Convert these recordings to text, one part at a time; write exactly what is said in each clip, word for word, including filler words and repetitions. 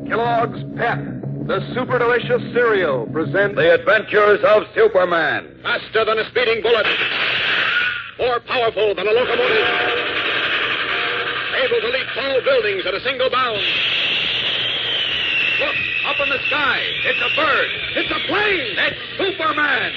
Kellogg's Pep, the super delicious cereal, presents The Adventures of Superman. Faster than a speeding bullet. More powerful than a locomotive. Able to leap tall buildings at a single bound. Look, up in the sky. It's a bird. It's a plane. It's Superman.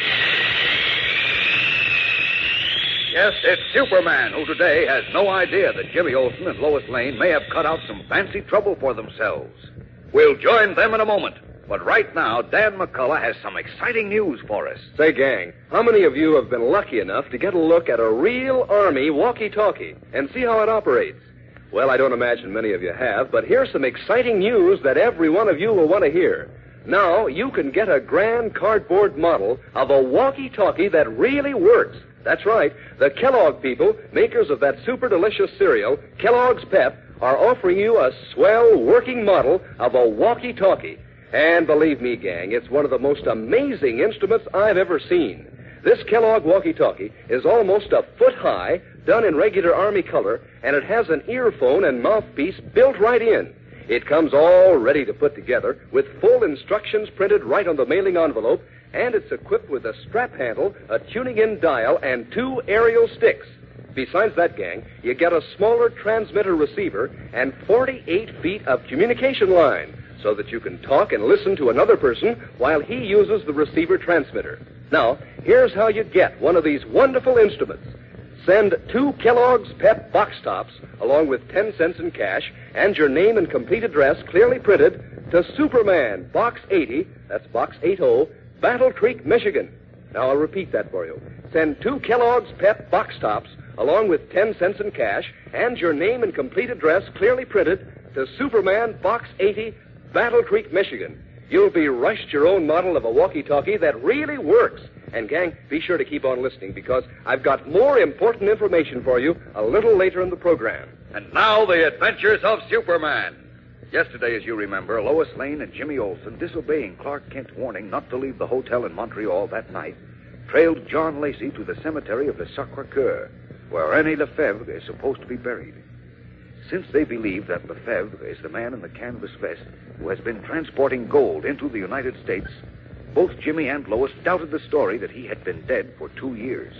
Yes, it's Superman, who today has no idea that Jimmy Olsen and Lois Lane may have cut out some fancy trouble for themselves. We'll join them in a moment. But right now, Dan McCullough has some exciting news for us. Say, gang, how many of you have been lucky enough to get a look at a real Army walkie-talkie and see how it operates? Well, I don't imagine many of you have, but here's some exciting news that every one of you will want to hear. Now, you can get a grand cardboard model of a walkie-talkie that really works. That's right. The Kellogg people, makers of that super delicious cereal, Kellogg's Pep, are offering you a swell working model of a walkie-talkie. And believe me, gang, it's one of the most amazing instruments I've ever seen. This Kellogg walkie-talkie is almost a foot high, done in regular Army color, and it has an earphone and mouthpiece built right in. It comes all ready to put together with full instructions printed right on the mailing envelope, and it's equipped with a strap handle, a tuning-in dial, and two aerial sticks. Besides that, gang, you get a smaller transmitter receiver and forty-eight feet of communication line so that you can talk and listen to another person while he uses the receiver transmitter. Now, here's how you get one of these wonderful instruments. Send two Kellogg's Pep box tops along with ten cents in cash and your name and complete address clearly printed to Superman, Box eighty, that's Box eighty, Battle Creek, Michigan. Now, I'll repeat that for you. Send two Kellogg's Pep box tops along with ten cents in cash and your name and complete address clearly printed to Superman, Box eighty, Battle Creek, Michigan. You'll be rushed your own model of a walkie-talkie that really works. And, gang, be sure to keep on listening because I've got more important information for you a little later in the program. And now, The Adventures of Superman. Yesterday, as you remember, Lois Lane and Jimmy Olsen, disobeying Clark Kent's warning not to leave the hotel in Montreal that night, trailed John Lacey to the cemetery of the Sacre-Cœur, where René Lefebvre is supposed to be buried. Since they believe that Lefebvre is the man in the canvas vest who has been transporting gold into the United States, both Jimmy and Lois doubted the story that he had been dead for two years.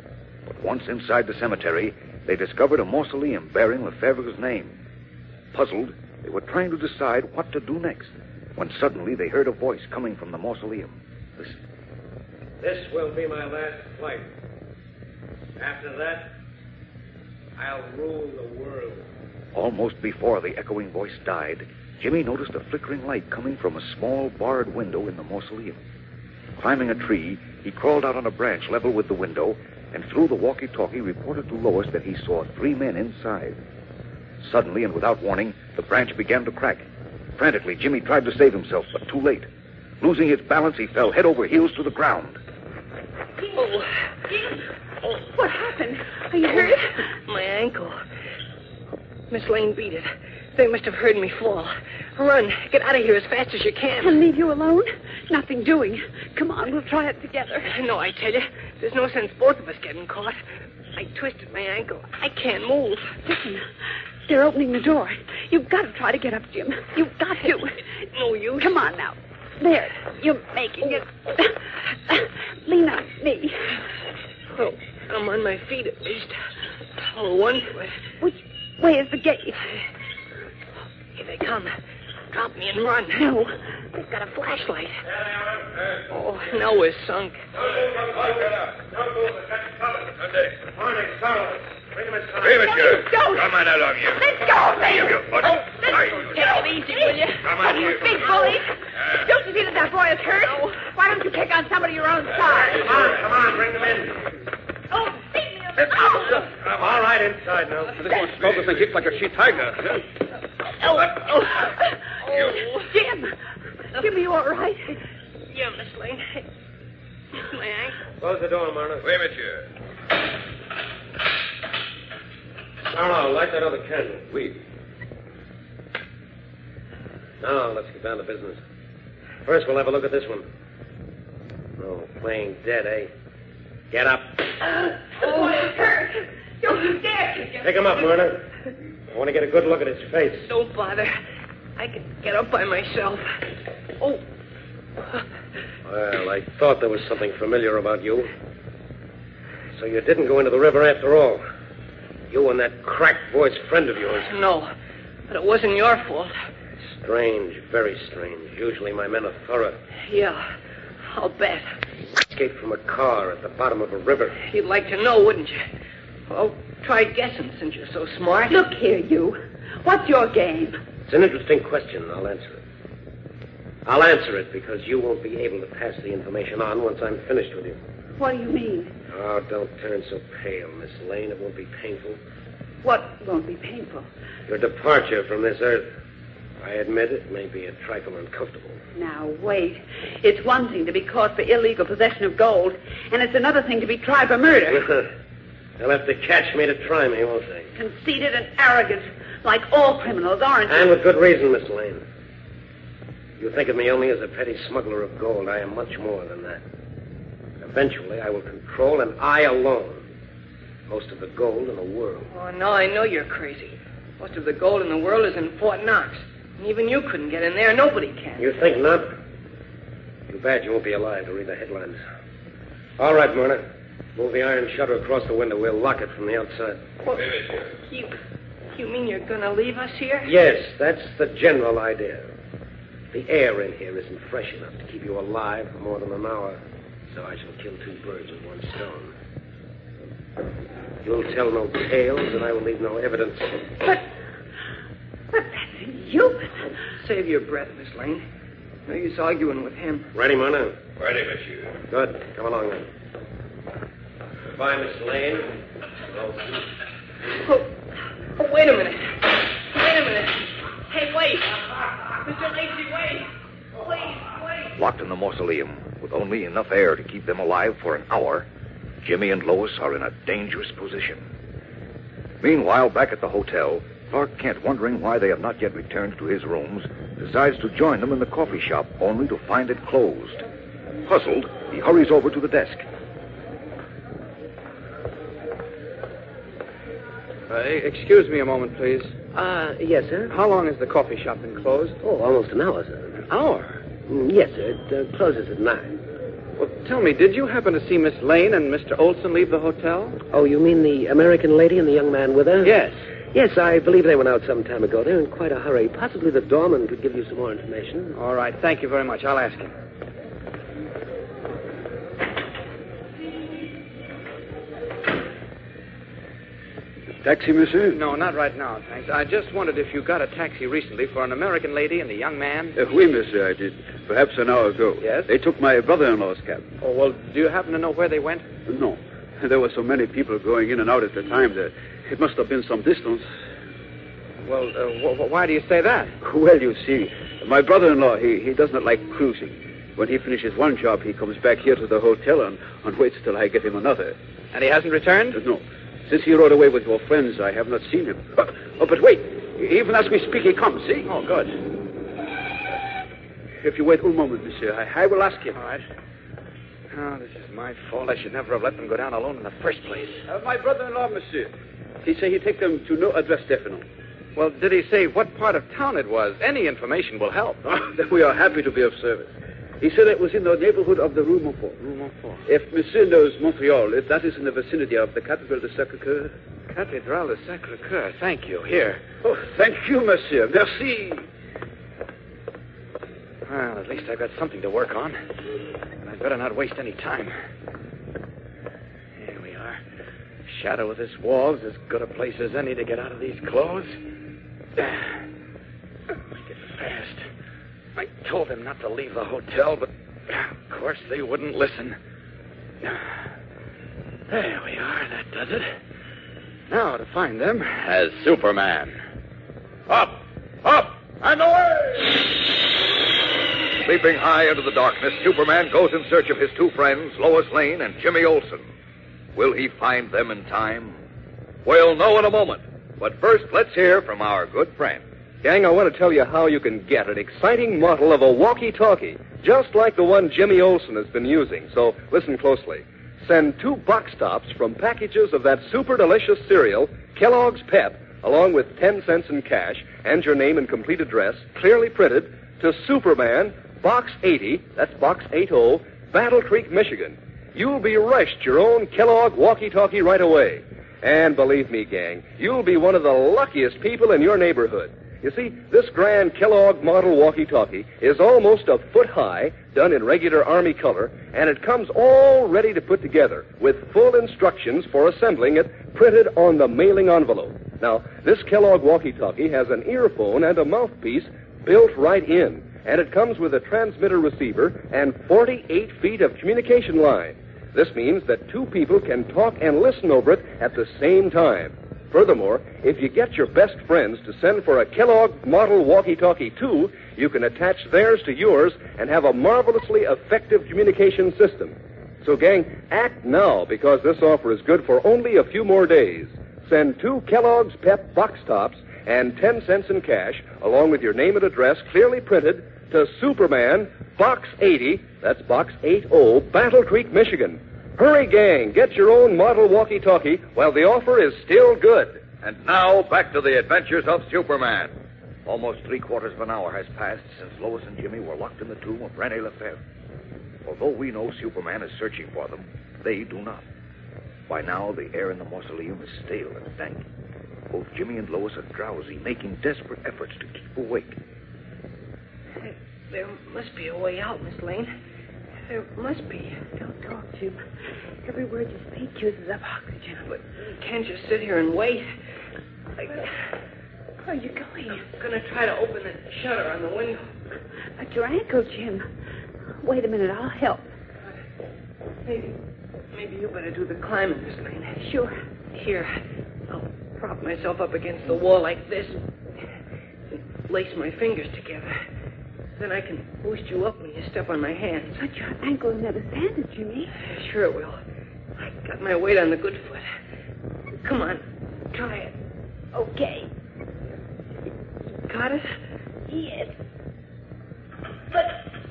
But once inside the cemetery, they discovered a mausoleum bearing Lefebvre's name. Puzzled, they were trying to decide what to do next, when suddenly they heard a voice coming from the mausoleum. Listen. This will be my last flight. After that, I'll rule the world. Almost before the echoing voice died, Jimmy noticed a flickering light coming from a small barred window in the mausoleum. Climbing a tree, he crawled out on a branch level with the window and through the walkie-talkie reported to Lois that he saw three men inside. Suddenly and without warning, the branch began to crack. Frantically, Jimmy tried to save himself, but too late. Losing his balance, he fell head over heels to the ground. Oh. Oh. What happened? Are you hurt? My ankle. Miss Lane beat it. They must have heard me fall. Run. Get out of here as fast as you can. I'll leave you alone? Nothing doing. Come on, we'll try it together. No, I tell you, there's no sense both of us getting caught. I twisted my ankle. I can't move. Listen, they're opening the door. You've got to try to get up, Jim. You've got to. No use. Come on now. There, you're making it. Lean on me. Oh, I'm on my feet at least. Oh, one foot. Which way is the gate? Here they come. Drop me and run. No, they've got a flashlight. Oh, now we're sunk. Morning, Carl. Bring him inside. Hey, monsieur. Don't. Come on along here. Let go, man. You, what? Oh, Hey, let Take it easy, will you? Come on You here. big bully. Uh, Don't you see that that boy is hurt? Why don't you pick on somebody your own size? Come on, come on, bring them in. Oh, beat me up. Oh. I'm all right inside now. This one smokes and kicks like a she-tiger. Oh, oh. Oh. Jim. Jim, are you all right? Yeah, Miss Lane. My ankle. Close the door, Marna. Oui, monsieur. Marna, light that other candle. We. Now, let's get down to business. First, we'll have a look at this one. Oh, playing dead, eh? Get up. Oh, it's hurt. Don't you dare kick him. Pick him up, Myrna. I want to get a good look at his face. Don't bother. I can get up by myself. Oh. Well, I thought there was something familiar about you. So you didn't go into the river after all. You and that cracked-voiced friend of yours. No, but it wasn't your fault. Strange, very strange. Usually my men are thorough. Yeah, I'll bet. Escaped from a car at the bottom of a river. You'd like to know, wouldn't you? Well, try guessing since you're so smart. Look here, you. What's your game? It's an interesting question. I'll answer it. I'll answer it because you won't be able to pass the information on once I'm finished with you. What do you mean? Oh, don't turn so pale, Miss Lane. It won't be painful. What won't be painful? Your departure from this earth. I admit it may be a trifle uncomfortable. Now, wait. It's one thing to be caught for illegal possession of gold, and it's another thing to be tried for murder. They'll have to catch me to try me, won't they? Conceited and arrogant, like all criminals, aren't you? And with good reason, Miss Lane. You think of me only as a petty smuggler of gold. I am much more than that. Eventually, I will control, and I alone, most of the gold in the world. Oh, no, I know you're crazy. Most of the gold in the world is in Fort Knox. And even you couldn't get in there. Nobody can. You think not? Too bad you won't be alive to read the headlines. All right, Myrna. Move the iron shutter across the window. We'll lock it from the outside. Well, you, you mean you're going to leave us here? Yes, that's the general idea. The air in here isn't fresh enough to keep you alive for more than an hour. So I shall kill two birds with one stone. You'll tell no tales, and I will leave no evidence. But, but that's inhuman. Save your breath, Miss Lane. No use arguing with him. Ready, Myrna? Ready, monsieur. Good. Come along, then. Goodbye, Miss Lane. Oh, oh, wait a minute. Wait a minute. Hey, wait. Mister Lacey, wait. Please, wait. Locked in the mausoleum, with only enough air to keep them alive for an hour, Jimmy and Lois are in a dangerous position. Meanwhile, back at the hotel, Clark Kent, wondering why they have not yet returned to his rooms, decides to join them in the coffee shop, only to find it closed. Puzzled, he hurries over to the desk. Uh, excuse me a moment, please. Uh, yes, sir? How long has the coffee shop been closed? Oh, almost an hour, sir. An hour? Mm, yes, sir. It uh, closes at nine. Well, tell me, did you happen to see Miss Lane and Mister Olson leave the hotel? Oh, you mean the American lady and the young man with her? Yes. Yes, I believe they went out some time ago. They're in quite a hurry. Possibly the doorman could give you some more information. All right, thank you very much. I'll ask him. Taxi, monsieur? No, not right now, thanks. I just wondered if you got a taxi recently for an American lady and a young man. Uh, oui, monsieur, I did. Perhaps an hour ago. Yes? They took my brother-in-law's cab. Oh, well, do you happen to know where they went? No. There were so many people going in and out at the time that it must have been some distance. Well, uh, wh- why do you say that? Well, you see, my brother-in-law, he, he does not like cruising. When he finishes one job, he comes back here to the hotel and, and waits till I get him another. And he hasn't returned? Uh, no. Since he rode away with your friends, I have not seen him. Oh, oh, but wait. Even as we speak, he comes, see? Oh, good. If you wait one moment, monsieur, I, I will ask him. All right. Oh, this is my fault. I should never have let them go down alone in the first place. Uh, my brother-in-law, monsieur. He said he'd take them to no address definite. Well, did he say what part of town it was? Any information will help. Oh, then we are happy to be of service. He said it was in the neighborhood of the Rue Montfort. Rue Montfort. If monsieur knows Montreal, if that is in the vicinity of the Cathédrale de Sacré-Cœur. Cathédrale de Sacré-Cœur. Thank you. Here. Oh, thank you, monsieur. Merci. Well, at least I've got something to work on. And I'd better not waste any time. Here we are. Shadow of this wall's as good a place as any to get out of these clothes. Make it fast. I told them not to leave the hotel, but of course they wouldn't listen. There we are. That does it. Now to find them. As Superman. Up! Up! And away! Leaping high into the darkness, Superman goes in search of his two friends, Lois Lane and Jimmy Olsen. Will he find them in time? We'll know in a moment. But first, let's hear from our good friend. Gang, I want to tell you how you can get an exciting model of a walkie-talkie, just like the one Jimmy Olsen has been using. So listen closely. Send two box tops from packages of that super delicious cereal, Kellogg's Pep, along with ten cents in cash and your name and complete address, clearly printed, to Superman, Box eighty, that's Box eighty, Battle Creek, Michigan. You'll be rushed your own Kellogg walkie-talkie right away. And believe me, gang, you'll be one of the luckiest people in your neighborhood. You see, this grand Kellogg model walkie-talkie is almost a foot high, done in regular Army color, and it comes all ready to put together with full instructions for assembling it printed on the mailing envelope. Now, this Kellogg walkie-talkie has an earphone and a mouthpiece built right in, and it comes with a transmitter receiver and forty-eight feet of communication line. This means that two people can talk and listen over it at the same time. Furthermore, if you get your best friends to send for a Kellogg model walkie-talkie too, you can attach theirs to yours and have a marvelously effective communication system. So, gang, act now, because this offer is good for only a few more days. Send two Kellogg's Pep box tops and ten cents in cash, along with your name and address clearly printed, to Superman, Box eighty, that's Box eighty, Battle Creek, Michigan. Hurry, gang, get your own model walkie-talkie while the offer is still good. And now, back to the adventures of Superman. Almost three quarters of an hour has passed since Lois and Jimmy were locked in the tomb of Rene Lefebvre. Although we know Superman is searching for them, they do not. By now, the air in the mausoleum is stale and dank. Both Jimmy and Lois are drowsy, making desperate efforts to keep awake. There must be a way out, Miss Lane. There must be. Don't talk, Jim. Every word you speak uses up oxygen. But you can't just sit here and wait. I... Where are you going? I'm going to try to open the shutter on the window. But your ankle, Jim. Wait a minute, I'll help. Maybe, maybe you better do the climbing, Miss Lane. Sure. Here, I'll prop myself up against the wall like this and lace my fingers together. Then I can boost you up when you step on my hands. But your ankle will never stand it, Jimmy. Sure it will. I got my weight on the good foot. Come on, try it. Okay. Got it? Yes. But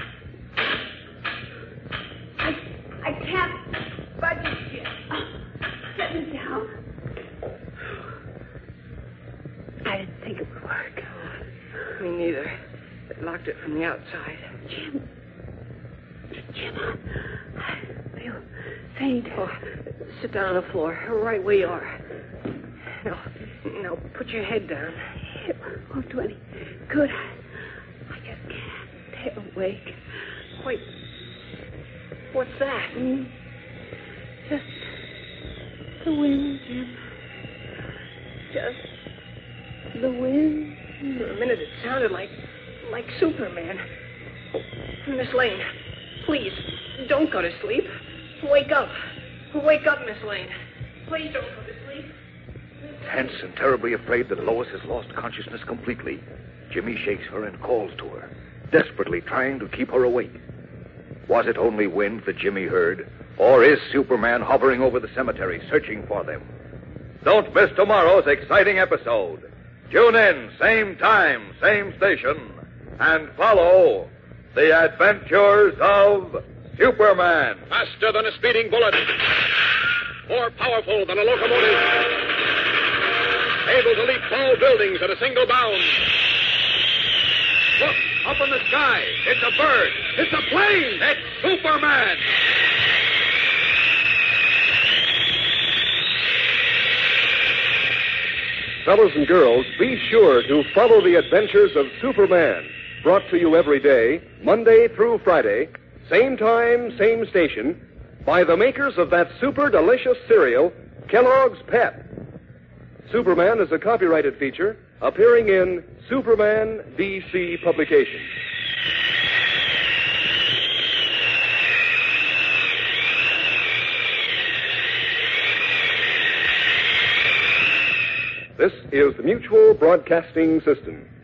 I, I can't budge it, Jim. Set me down. I didn't think it would work. Me neither. It locked it from the outside. Jim. Jim, I feel faint. Oh, sit down on the floor, right where you are. Now, now put your head down. It won't do any good. I just can't stay awake. Wait. What's that? Mm. Just the wind, Jim. Just the wind. For a minute, it sounded like, like Superman. Miss Lane, please, don't go to sleep. Wake up. Wake up, Miss Lane. Please don't go to sleep. Tense and terribly afraid that Lois has lost consciousness completely, Jimmy shakes her and calls to her, desperately trying to keep her awake. Was it only wind that Jimmy heard, or is Superman hovering over the cemetery searching for them? Don't miss tomorrow's exciting episode. Tune in, same time, same station, and follow the adventures of Superman. Faster than a speeding bullet. More powerful than a locomotive. Able to leap tall buildings at a single bound. Look, up in the sky. It's a bird. It's a plane. It's Superman. Fellows and girls, be sure to follow the adventures of Superman. Brought to you every day, Monday through Friday, same time, same station, by the makers of that super delicious cereal, Kellogg's Pep. Superman is a copyrighted feature appearing in Superman D C Publications. This is the Mutual Broadcasting System.